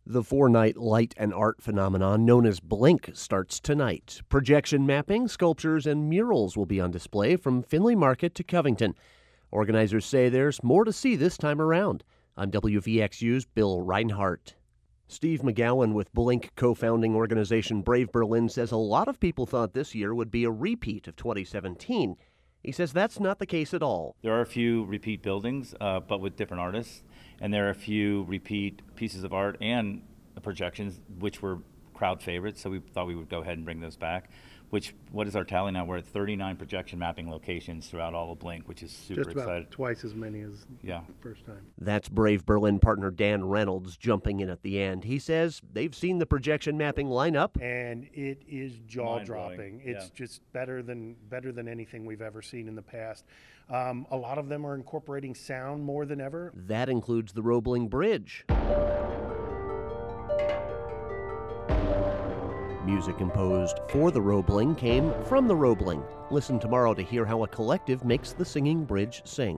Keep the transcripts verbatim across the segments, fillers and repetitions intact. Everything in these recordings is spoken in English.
The four-night light and art phenomenon known as Blink starts tonight. Projection mapping, sculptures, and murals will be on display from Finley Market to Covington. Organizers say there's more to see this time around. I'm W V X U's Bill Reinhart. Steve McGowan with Blink co-founding organization Brave Berlin says a lot of people thought this year would be a repeat of twenty seventeen. He says that's not the case at all. There are a few repeat buildings, uh, but with different artists, and there are a few repeat pieces of art and projections, which were crowd favorites, so we thought we would go ahead and bring those back. Which, what is our tally now? We're at thirty-nine projection mapping locations throughout all of Blink, which is super Just about exciting. Twice as many as yeah. the first time. That's Brave Berlin partner Dan Reynolds jumping in at the end. He says they've seen the projection mapping line up, and it is jaw-dropping. It's yeah. just better than better than anything we've ever seen in the past. Um, a lot of them are incorporating sound more than ever. That includes the Roebling Bridge. Music composed for the Roebling came from the Roebling. Listen tomorrow to hear how a collective makes the singing bridge sing.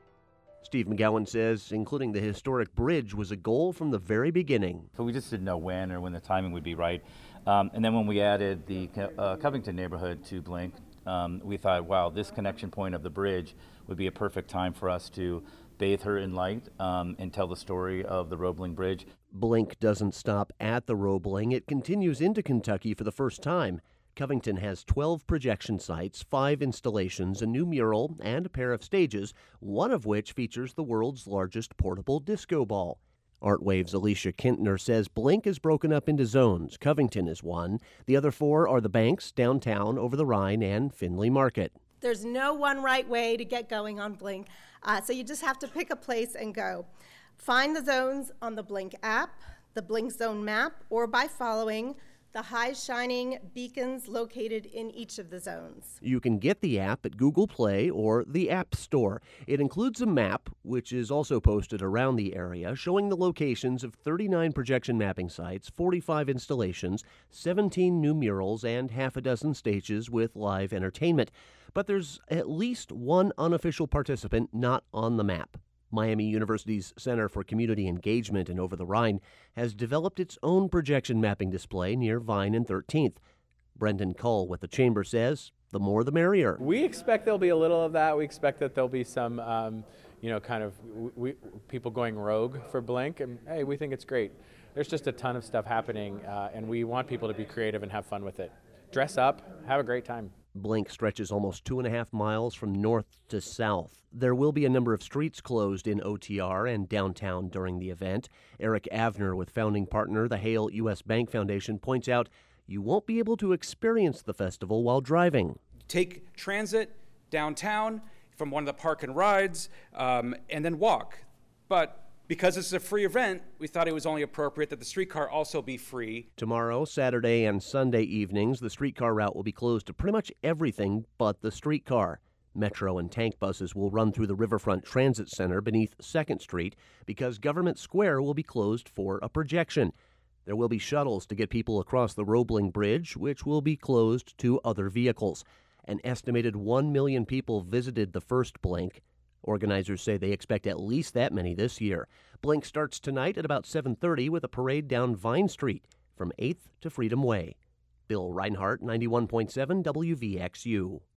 Steve McGowan says including the historic bridge was a goal from the very beginning. So we just didn't know when or when the timing would be right. Um, and then when we added the uh, Covington neighborhood to Blink, um, we thought, wow, this connection point of the bridge would be a perfect time for us to bathe her in light um, and tell the story of the Roebling Bridge. Blink doesn't stop at the Roebling. It continues into Kentucky for the first time. Covington has twelve projection sites, five installations, a new mural, and a pair of stages, one of which features the world's largest portable disco ball. ArtWave's Alicia Kintner says Blink is broken up into zones. Covington is one. The other four are the Banks, downtown, over the Rhine, and Finley Market. There's no one right way to get going on Blink, uh, so you just have to pick a place and go. Find the zones on the Blink app, the Blink Zone map, or by following the high-shining beacons located in each of the zones. You can get the app at Google Play or the App Store. It includes a map, which is also posted around the area, showing the locations of thirty-nine projection mapping sites, forty-five installations, seventeen new murals, and half a dozen stages with live entertainment. But there's at least one unofficial participant not on the map. Miami University's Center for Community Engagement and Over the Rhine has developed its own projection mapping display near Vine and thirteenth. Brendan Cull with the Chamber says, the more the merrier. We expect there'll be a little of that. We expect that there'll be some, um, you know, kind of we, people going rogue for Blink, and hey, we think it's great. There's just a ton of stuff happening, uh, and we want people to be creative and have fun with it. Dress up, have a great time. Blink stretches almost two and a half miles from north to south. There will be a number of streets closed in O T R and downtown during the event. Eric Avner with founding partner, the Hale U S Bank Foundation, points out you won't be able to experience the festival while driving. Take transit downtown from one of the park and rides um, and then walk. But because this is a free event, we thought it was only appropriate that the streetcar also be free. Tomorrow, Saturday, and Sunday evenings, the streetcar route will be closed to pretty much everything but the streetcar. Metro and tank buses will run through the Riverfront Transit Center beneath second Street because Government Square will be closed for a projection. There will be shuttles to get people across the Roebling Bridge, which will be closed to other vehicles. An estimated one million people visited the first Blink. Organizers say they expect at least that many this year. Blink starts tonight at about seven thirty with a parade down Vine Street from eighth to Freedom Way. Bill Reinhart, ninety-one point seven W V X U.